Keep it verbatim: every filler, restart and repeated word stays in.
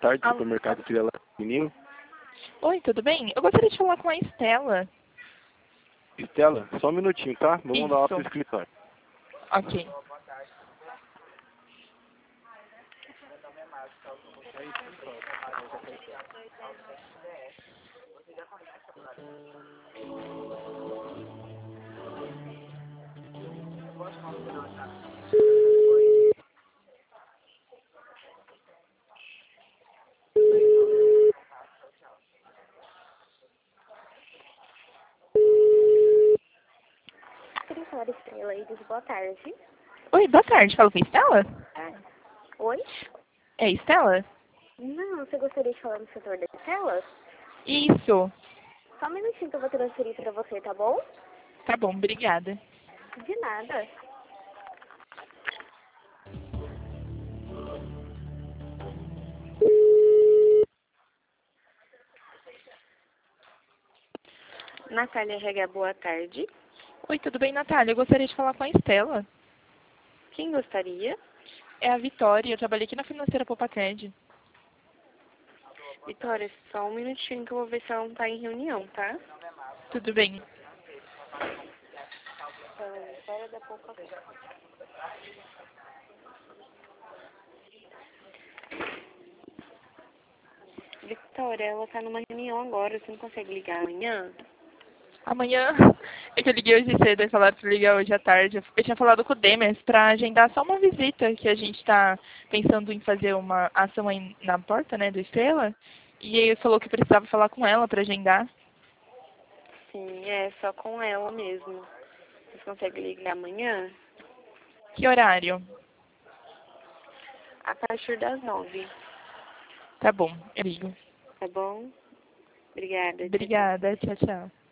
tarde, Alô? supermercado Estrela Menino. Oi, tudo bem? Eu gostaria de falar com a Estela. Estela, só um minutinho, tá? Vou mandar lá pro Isso. escritório. Ok. Escritório Estrela Iris, boa tarde. Oi, boa tarde. Fala com a Estela? Ah, oi? É Estela? Não, você gostaria de falar no setor da Estela? Isso. Só um minutinho que eu vou transferir para você, tá bom? Tá bom, obrigada. De nada. Natália R H, boa tarde. Oi, tudo bem, Natália? Eu gostaria de falar com a Estela. Quem gostaria? É a Vitória. Eu trabalhei aqui na Financeira Popacred. Vitória, só um minutinho que eu vou ver se ela não tá em reunião, tá? Tudo bem. Ah, Vitória da Popacred. Vitória, ela tá numa reunião agora, você não consegue ligar amanhã? Amanhã, é que eu liguei hoje cedo e falaram pra ligar hoje à tarde. Eu tinha falado com o Demes pra agendar só uma visita, que a gente tá pensando em fazer uma ação aí na porta, né, do Estrela. E ele falou que precisava falar com ela pra agendar. Sim, é só com ela mesmo. Você consegue ligar amanhã? Que horário? A partir das nove, Tá bom, eu ligo. tá bom? Obrigada, tchau, tchau. Obrigada, tchau, tchau.